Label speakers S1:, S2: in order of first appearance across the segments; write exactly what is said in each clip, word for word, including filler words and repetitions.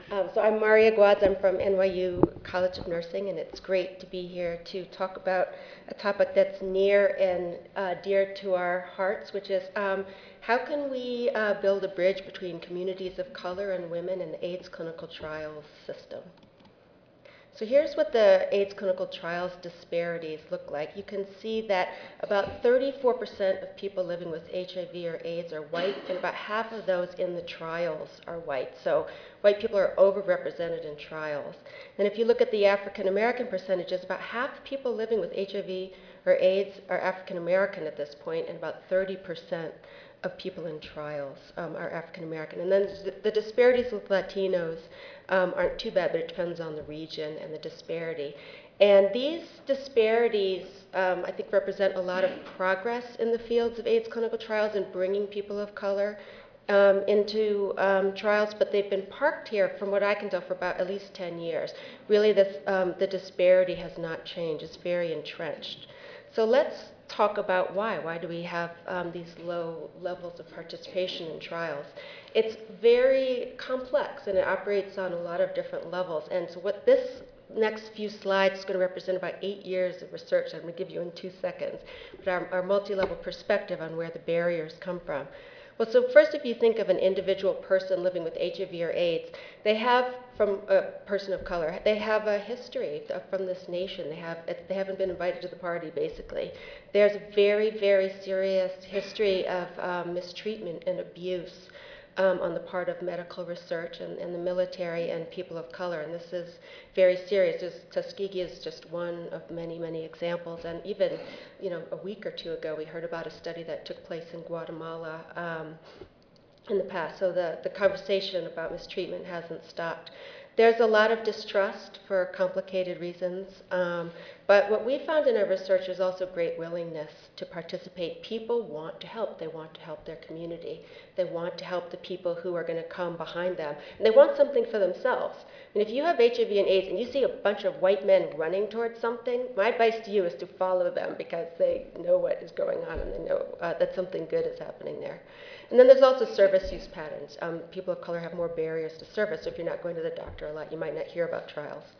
S1: Um, so I'm Maria Guads. I'm from N Y U College of Nursing, and it's great to be here to talk about a topic that's near and uh, dear to our hearts, which is um, how can we uh, build a bridge between communities of color and women in the AIDS clinical trials system? So here's what the AIDS clinical trials disparities look like. You can see that about thirty-four percent of people living with H I V or AIDS are white, and about half of those in the trials are white. So white people are overrepresented in trials. And if you look at the African American percentages, about half the people living with H I V or AIDS are African American at this point, and about thirty percent of people in trials um, are African American. And then the disparities with Latinos um, aren't too bad, but it depends on the region and the disparity. And these disparities, um, I think, represent a lot of progress in the fields of AIDS clinical trials and bringing people of color um, into um, trials, but they've been parked here, from what I can tell, for about at least ten years. Really, this, um, the disparity has not changed. It's very entrenched. So let's talk about why. Why do we have um, these low levels of participation in trials? It's very complex, and it operates on a lot of different levels. And so what this next few slides is going to represent about eight years of research I'm going to give you in two seconds, but our, our multi-level perspective on where the barriers come from. Well, so first, if you think of an individual person living with H I V or AIDS, they have, from a person of color, they have a history from this nation. They have, they haven't been invited to the party, basically. There's a very, very serious history of um, mistreatment and abuse um, on the part of medical research and, and the military and people of color, and this is very serious. There's, Tuskegee is just one of many, many examples, and even, you know, a week or two ago, we heard about a study that took place in Guatemala um, in the past. So the, the conversation about mistreatment hasn't stopped. There's a lot of distrust for complicated reasons, um, but what we found in our research is also great willingness to participate. People want to help. They want to help their community. They want to help the people who are going to come behind them. And they want something for themselves. And if you have H I V and AIDS and you see a bunch of white men running towards something, my advice to you is to follow them, because they know what is going on and they know uh, that something good is happening there. And then there's also service use patterns. Um, people of color have more barriers to service. So if you're not going to the doctor a lot, you might not hear about trials.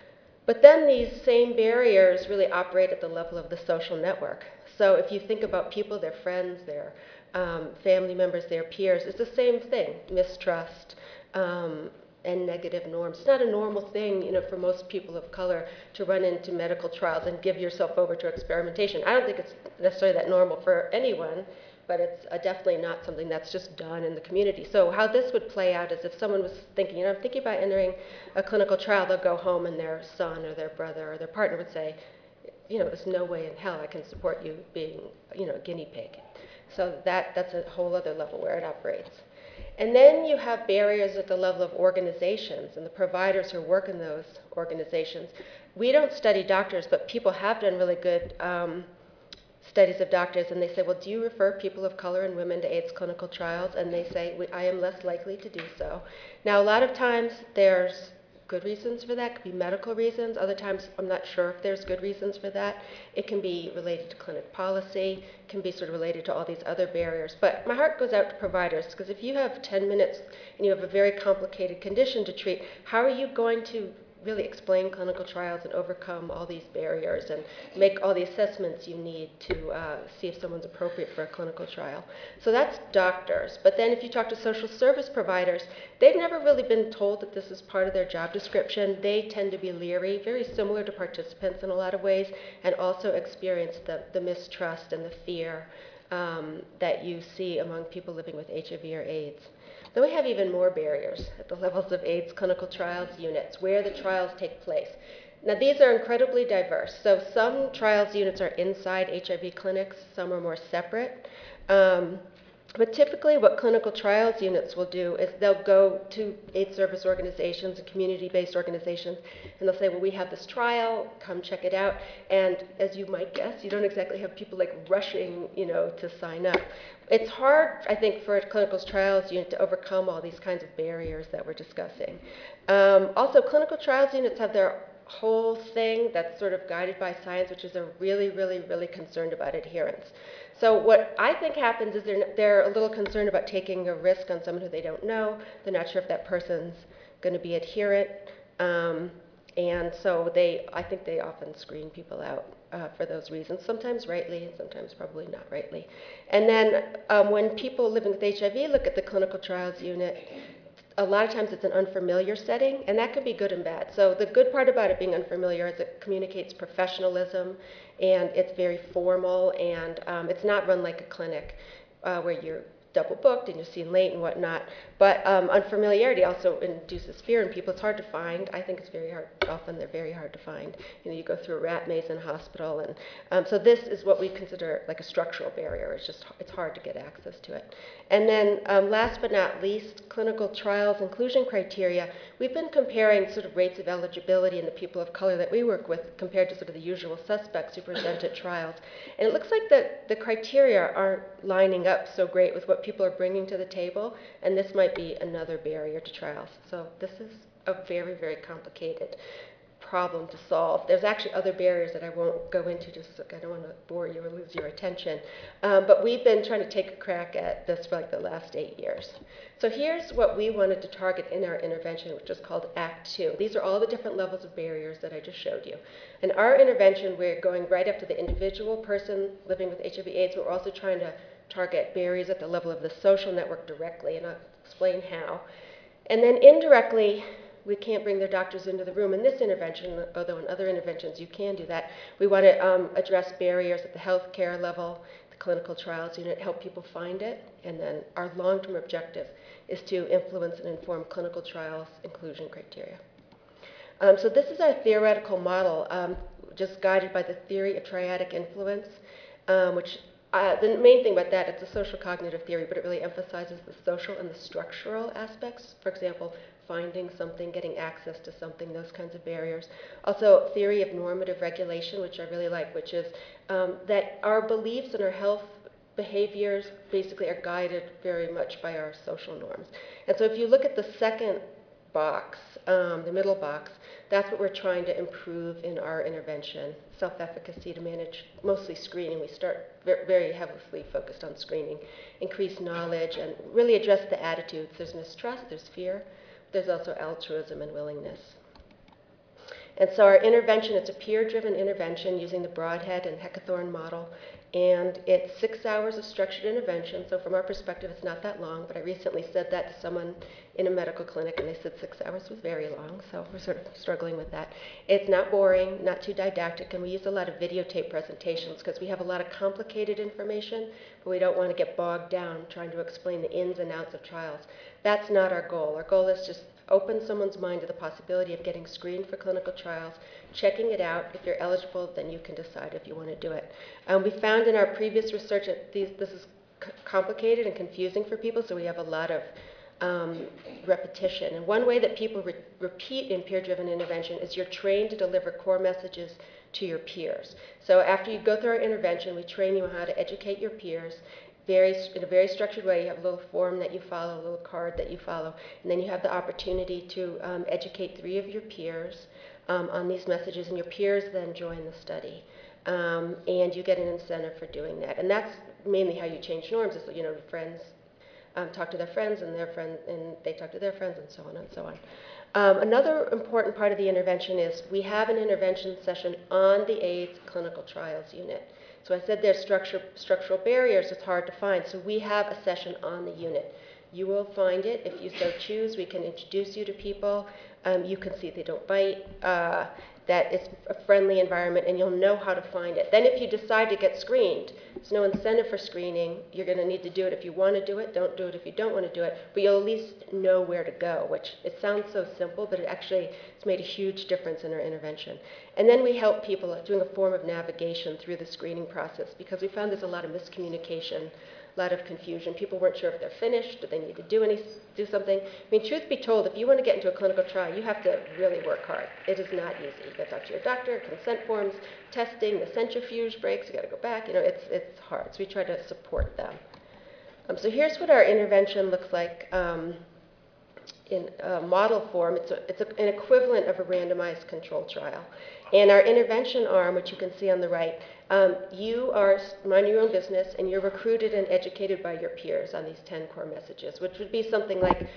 S1: But then these same barriers really operate at the level of the social network. So if you think about people, their friends, their um, family members, their peers, it's the same thing: mistrust um, and negative norms. It's not a normal thing, you know, for most people of color to run into medical trials and give yourself over to experimentation. I don't think it's necessarily that normal for anyone, but it's uh, definitely not something that's just done in the community. So how this would play out is if someone was thinking, you know, I'm thinking about entering a clinical trial, they'll go home and their son or their brother or their partner would say, you know, there's no way in hell I can support you being, you know, a guinea pig. So that, that's a whole other level where it operates. And then you have barriers at the level of organizations and the providers who work in those organizations. We don't study doctors, but people have done really good um, studies of doctors, and they say, well, do you refer people of color and women to AIDS clinical trials? And they say, I am less likely to do so. Now, a lot of times there's good reasons for that. It could be medical reasons. Other times, I'm not sure if there's good reasons for that. It can be related to clinic policy. It can be sort of related to all these other barriers. But my heart goes out to providers, because if you have ten minutes and you have a very complicated condition to treat, how are you going to really explain clinical trials and overcome all these barriers and make all the assessments you need to uh, see if someone's appropriate for a clinical trial? So that's doctors. But then if you talk to social service providers, they've never really been told that this is part of their job description. They tend to be leery, very similar to participants in a lot of ways, and also experience the, the mistrust and the fear um, that you see among people living with H I V or AIDS. Then we have even more barriers at the levels of AIDS clinical trials units, where the trials take place. Now, these are incredibly diverse. So some trials units are inside H I V clinics, some are more separate. Um, but typically what clinical trials units will do is they'll go to AIDS service organizations and community-based organizations, and they'll say, well, we have this trial, come check it out. And as you might guess, you don't exactly have people like rushing, you know, to sign up. It's hard, I think, for a clinical trials unit to overcome all these kinds of barriers that we're discussing. Um, also, clinical trials units have their whole thing that's sort of guided by science, which is they're really, really, really concerned about adherence. So what I think happens is they're, they're a little concerned about taking a risk on someone who they don't know. They're not sure if that person's going to be adherent. Um, and so they, I think they often screen people out uh, for those reasons, sometimes rightly and sometimes probably not rightly. And then um, when people living with H I V look at the clinical trials unit, a lot of times it's an unfamiliar setting, and that can be good and bad. So the good part about it being unfamiliar is it communicates professionalism, and it's very formal, and um, it's not run like a clinic uh, where you're double booked and you're seen late and whatnot. But um, unfamiliarity also induces fear in people. It's hard to find. I think it's very hard. Often they're very hard to find. You know, you go through a rat maze in a hospital, and um, so this is what we consider like a structural barrier. It's just it's hard to get access to it. And then um, last but not least, clinical trials inclusion criteria. We've been comparing sort of rates of eligibility in the people of color that we work with compared to sort of the usual suspects who present at trials. And it looks like the, the criteria aren't lining up so great with what people are bringing to the table, and this might be another barrier to trials. So this is a very, very complicated problem to solve. There's actually other barriers that I won't go into, just so I don't want to bore you or lose your attention. Um, but we've been trying to take a crack at this for like the last eight years. So here's what we wanted to target in our intervention, which is called Act Two. These are all the different levels of barriers that I just showed you. In our intervention, we're going right up to the individual person living with H I V AIDS, but we're also trying to target barriers at the level of the social network directly, and I'll explain how. And then indirectly, we can't bring their doctors into the room in this intervention, although in other interventions you can do that. We want to um, address barriers at the healthcare level, the clinical trials unit, help people find it, and then our long-term objective is to influence and inform clinical trials inclusion criteria. Um, so this is our theoretical model, um, just guided by the theory of triadic influence, um, which Uh, the main thing about that, it's a social cognitive theory, but it really emphasizes the social and the structural aspects. For example, finding something, getting access to something, those kinds of barriers. Also, theory of normative regulation, which I really like, which is um, that our beliefs and our health behaviors basically are guided very much by our social norms. And so if you look at the second box, um, the middle box, that's what we're trying to improve in our intervention, self-efficacy to manage mostly screening. We start very heavily focused on screening, increase knowledge, and really address the attitudes. There's mistrust, there's fear, there's also altruism and willingness. And so our intervention, it's a peer-driven intervention using the Broadhead and Heckathorn model, and it's six hours of structured intervention. So from our perspective, it's not that long, but I recently said that to someone in a medical clinic, and they said six hours was very long, so we're sort of struggling with that. It's not boring, not too didactic, and we use a lot of videotape presentations because we have a lot of complicated information, but we don't want to get bogged down trying to explain the ins and outs of trials. That's not our goal. Our goal is just open someone's mind to the possibility of getting screened for clinical trials, checking it out. If you're eligible, then you can decide if you want to do it. Um, we found in our previous research that these, this is c complicated and confusing for people, so we have a lot of um, repetition. And one way that people re repeat in peer-driven intervention is you're trained to deliver core messages to your peers. So after you go through our intervention, we train you on how to educate your peers. Very, in a very structured way. You have a little form that you follow, a little card that you follow, and then you have the opportunity to um, educate three of your peers um, on these messages, and your peers then join the study. Um, and you get an incentive for doing that. And that's mainly how you change norms, is, you know, friends um, talk to their friends, and their friend, and they talk to their friends, and so on and so on. Um, another important part of the intervention is we have an intervention session on the AIDS clinical trials unit. So I said there's structure, structural barriers, it's hard to find. So we have a session on the unit. You will find it if you so choose. We can introduce you to people. Um, you can see they don't bite, uh, that it's a friendly environment, and you'll know how to find it. Then if you decide to get screened, there's no incentive for screening. You're going to need to do it if you want to do it. Don't do it if you don't want to do it. But you'll at least know where to go, which it sounds so simple, but it actually has made a huge difference in our intervention. And then we help people doing a form of navigation through the screening process, because we found there's a lot of miscommunication, a lot of confusion. People weren't sure if they're finished, do they need to do any, do something. I mean, truth be told, if you want to get into a clinical trial, you have to really work hard. It is not easy. You got to talk to your doctor, consent forms, testing, the centrifuge breaks, you got to go back. You know, it's, it's hard. So we try to support them. Um, so here's what our intervention looks like um, in uh, model form. It's, a, it's a, an equivalent of a randomized control trial. And our intervention arm, which you can see on the right, um, you are minding your own business, and you're recruited and educated by your peers on these ten core messages, which would be something like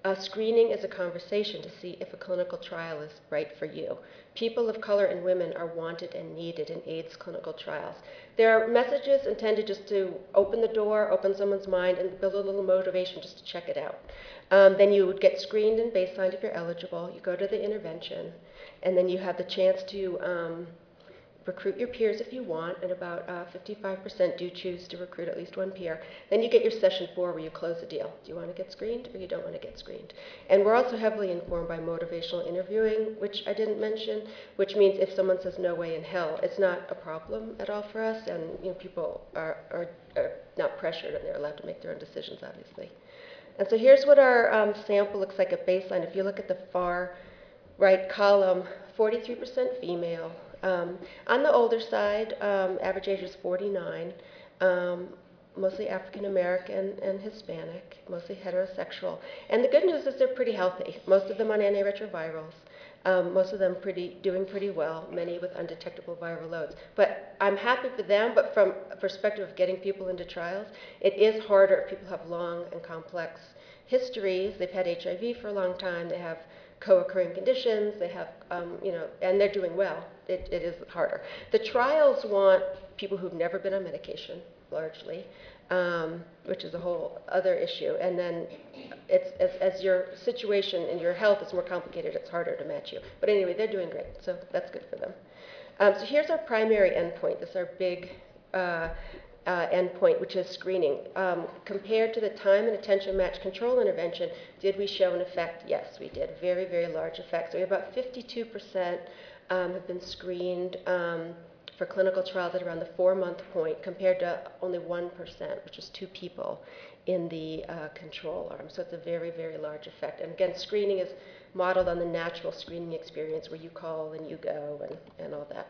S1: Uh, screening is a conversation to see if a clinical trial is right for you. People of color and women are wanted and needed in AIDS clinical trials. There are messages intended just to open the door, open someone's mind, and build a little motivation just to check it out. Um, then you would get screened and baselined if you're eligible. You go to the intervention, and then you have the chance to um, recruit your peers if you want, and about uh, fifty-five percent do choose to recruit at least one peer. Then you get your session four where you close the deal. Do you want to get screened or you don't want to get screened? And we're also heavily informed by motivational interviewing, which I didn't mention, which means if someone says no way in hell, it's not a problem at all for us, and you know, people are, are, are not pressured and they're allowed to make their own decisions, obviously. And so here's what our um, sample looks like at baseline. If you look at the far right column, forty-three percent female. Um, on the older side, um, average age is forty-nine, um, mostly African American and Hispanic, mostly heterosexual. And the good news is they're pretty healthy. Most of them on antiretrovirals, um, most of them pretty doing pretty well, many with undetectable viral loads. But I'm happy for them, but from a perspective of getting people into trials, it is harder if people have long and complex histories. They've had H I V for a long time, they have co-occurring conditions, they have, um, you know, and they're doing well. It, it is harder. The trials want people who've never been on medication, largely, um, which is a whole other issue. And then it's, as, as your situation and your health is more complicated, it's harder to match you. But anyway, they're doing great, so that's good for them. Um, so here's our primary endpoint. This is our big uh, Uh, endpoint, which is screening. Um, compared to the time and attention match control intervention, did we show an effect? Yes, we did. Very, very large effect. So we have about fifty-two percent um, have been screened um, for clinical trials at around the four-month point, compared to only one percent, which is two people in the uh, control arm. So it's a very, very large effect. And again, screening is modeled on the natural screening experience where you call and you go and, and all that.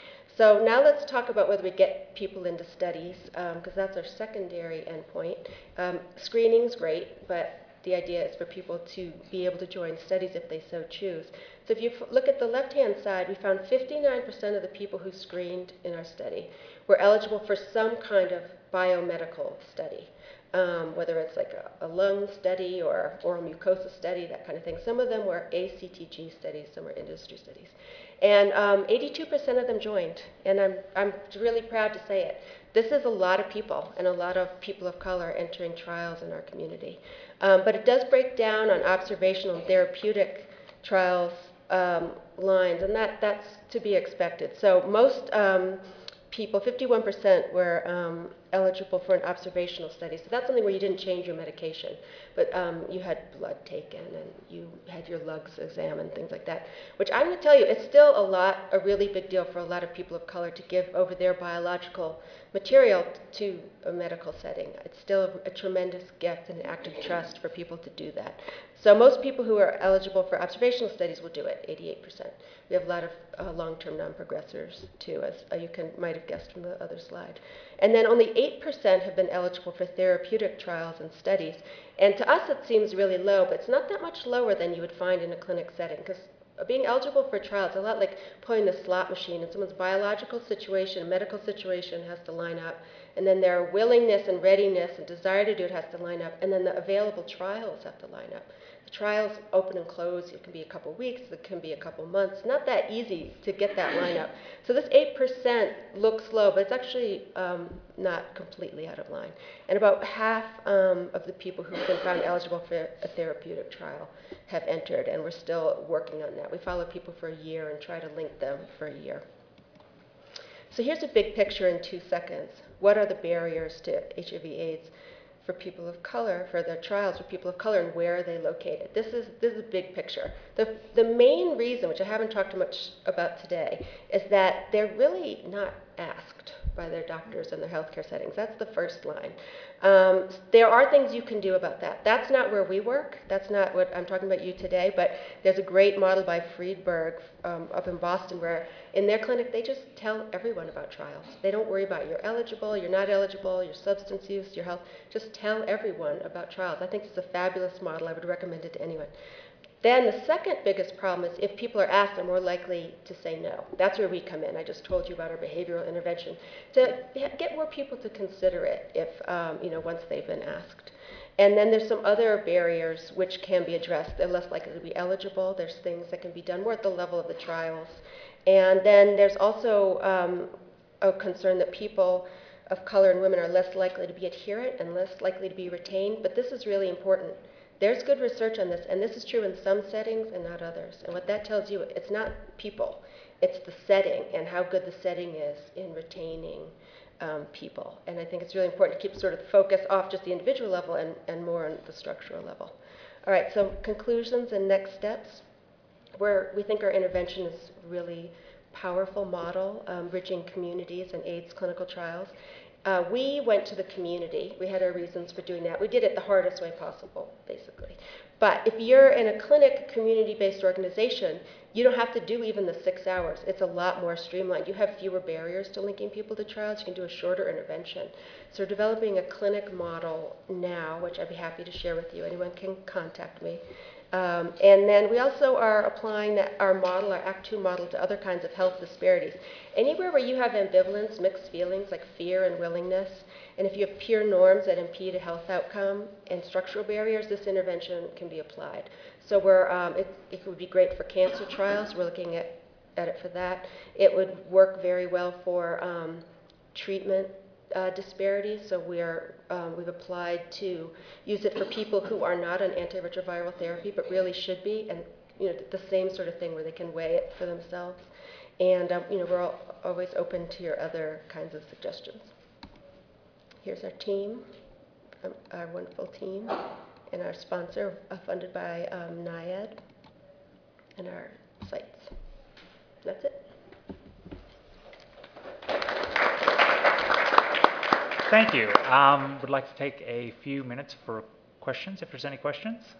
S1: So now let's talk about whether we get people into studies, because um, that's our secondary endpoint. Um, screening's great, but the idea is for people to be able to join studies if they so choose. So if you f look at the left-hand side, we found fifty-nine percent of the people who screened in our study were eligible for some kind of biomedical study, um, whether it's like a, a lung study or oral mucosa study, that kind of thing. Some of them were A C T G studies, some were industry studies. And um, eighty-two percent of them joined, and I'm, I'm really proud to say it. This is a lot of people, and a lot of people of color entering trials in our community. Um, but it does break down on observational and therapeutic trials um, lines, and that, that's to be expected. So most um, people, fifty-one percent were um, eligible for an observational study. So that's something where you didn't change your medication, but um, you had blood taken and you had your lugs examined, things like that, which I'm going to tell you, it's still a lot, a really big deal for a lot of people of color to give over their biological material to a medical setting. It's still a, a tremendous gift and an act of trust for people to do that. So most people who are eligible for observational studies will do it, eighty-eight percent. We have a lot of uh, long-term non-progressors too, as uh, you can might have guessed from the other slide. And then only eight percent have been eligible for therapeutic trials and studies. And to us it seems really low, but it's not that much lower than you would find in a clinic setting, because being eligible for trials is a lot like pulling the slot machine, and someone's biological situation, medical situation has to line up, and then their willingness and readiness and desire to do it has to line up, and then the available trials have to line up. The trials open and close, it can be a couple weeks, it can be a couple months. Not that easy to get that lineup. So this eight percent looks low, but it's actually um, not completely out of line. And about half um, of the people who've been found eligible for a therapeutic trial have entered, and we're still working on that. We follow people for a year and try to link them for a year. So here's a big picture in two seconds. What are the barriers to H I V AIDS for people of color, for their trials for people of color, and where are they located? This is, this is a big picture. The, the main reason, which I haven't talked much about today, is that they're really not asked by their doctors in their healthcare settings. That's the first line. Um, there are things you can do about that. That's not where we work. That's not what I'm talking about you today, but there's a great model by Friedberg um, up in Boston where in their clinic they just tell everyone about trials. They don't worry about you're eligible, you're not eligible, your substance use, your health. Just tell everyone about trials. I think it's a fabulous model. I would recommend it to anyone. Then the second biggest problem is if people are asked, they're more likely to say no. That's where we come in. I just told you about our behavioral intervention to get more people to consider it if, um, you know, once they've been asked. And then there's some other barriers which can be addressed. They're less likely to be eligible. There's things that can be done more at the level of the trials. And then there's also um, a concern that people of color and women are less likely to be adherent and less likely to be retained. But this is really important. There's good research on this, and this is true in some settings and not others. And what that tells you, it's not people, it's the setting and how good the setting is in retaining um, people. And I think it's really important to keep sort of the focus off just the individual level and, and more on the structural level. All right, so conclusions and next steps. Where we think our intervention is really powerful model, um, bridging communities and AIDS clinical trials. Uh, we went to the community. We had our reasons for doing that. We did it the hardest way possible, basically. But if you're in a clinic, community-based organization, you don't have to do even the six hours. It's a lot more streamlined. You have fewer barriers to linking people to trials. You can do a shorter intervention. So we're developing a clinic model now, which I'd be happy to share with you. Anyone can contact me. Um, and then we also are applying that, our model, our Act Two model, to other kinds of health disparities. Anywhere where you have ambivalence, mixed feelings like fear and willingness, and if you have peer norms that impede a health outcome and structural barriers, this intervention can be applied. So we're, um, it, it would be great for cancer trials. We're looking at, at it for that. It would work very well for um, treatment Uh, disparities, so we are, um, we've applied to use it for people who are not on antiretroviral therapy but really should be, and you know, the same sort of thing where they can weigh it for themselves. And um, you know, we're all, always open to your other kinds of suggestions. Here's our team, um, our wonderful team, and our sponsor, uh, funded by um, NIAID, and our sites. That's it.
S2: Thank you. Um, would like to take a few minutes for questions, if there's any questions.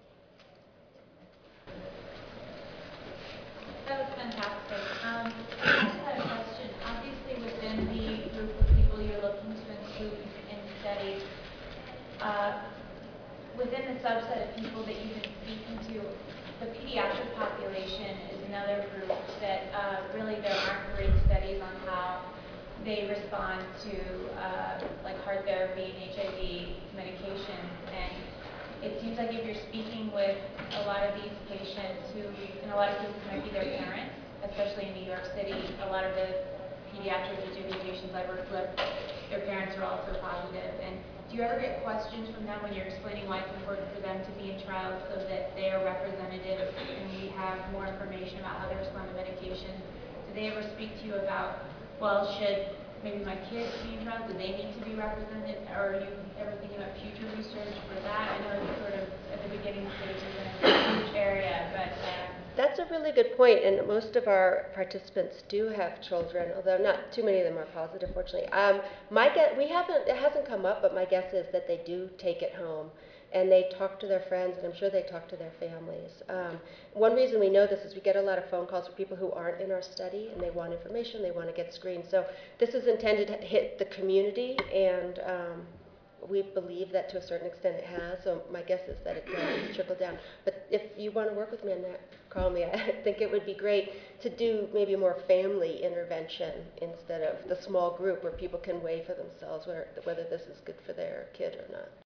S3: That was fantastic. Um, I just had a question. Obviously, within the group of people you're looking to include in studies, uh, within the subset of people that you've been speaking to, the pediatric population is another group that uh, really there aren't great studies on how they respond to uh, like heart therapy and H I V medications. And it seems like if you're speaking with a lot of these patients who in a lot of cases might be their parents, especially in New York City, a lot of the pediatric H I V patients I worked with, their parents are also positive. And do you ever get questions from them when you're explaining why it's important for them to be in trials so that they are represented and we have more information about how they respond to medications? Do they ever speak to you about, well, should maybe my kids be in trials? Do they need to be represented? Or are you ever thinking about future research for that? I know it's sort of at the beginning stages and it's a huge area, but uh,
S1: that's a really good point, and most of our participants do have children, although not too many of them are positive, fortunately. Um, my guess, we haven't, it hasn't come up, but my guess is that they do take it home, and they talk to their friends, and I'm sure they talk to their families. Um, one reason we know this is we get a lot of phone calls from people who aren't in our study, and they want information, they want to get screened. So this is intended to hit the community, and um, we believe that to a certain extent it has, so my guess is that it does trickle down. But if you want to work with me on that, call me. I think it would be great to do maybe more family intervention instead of the small group where people can weigh for themselves whether, whether this is good for their kid or not.